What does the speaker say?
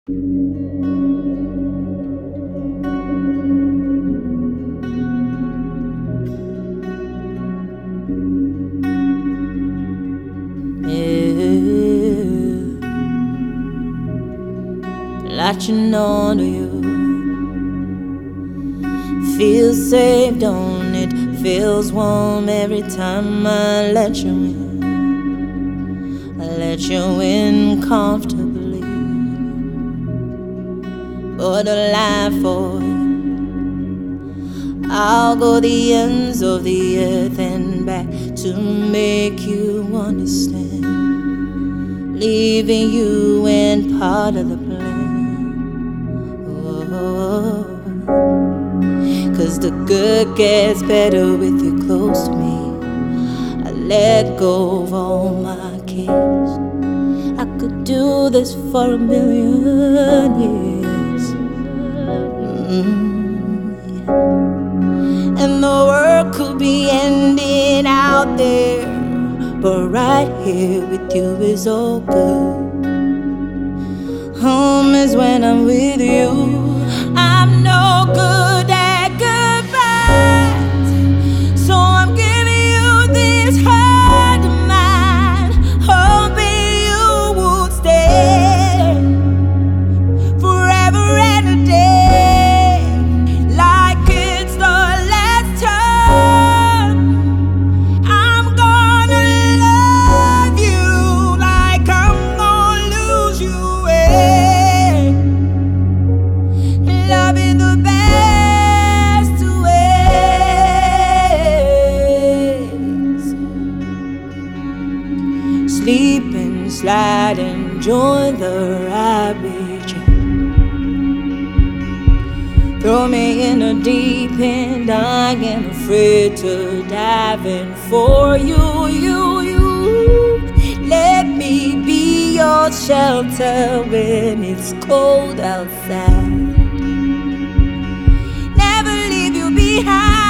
Yeah, latching on to you. Feels safe, don't it? Feels warm every time I let you in. I let you in comfortably. Put a life for you. I'll go the ends of the earth and back to make you understand. Leaving you in part of the plan. Oh, 'cause the good gets better with you close to me. I let go of all my cares. I could do this for 1,000,000 years. And the world could be ending out there, but right here with you is all good. Home is when I'm with you. I'm no good at goodbyes, so I'm giving you this heart of mine, hoping you will stay forever and a day, like it's the last time. I'm gonna love you like I'm gonna lose you. Love in the best ways. Sleeping, sliding, join the rabbit trail. Throw me in a deep end, I ain't afraid to dive in for you. Let me be your shelter when it's cold outside. Never leave you behind.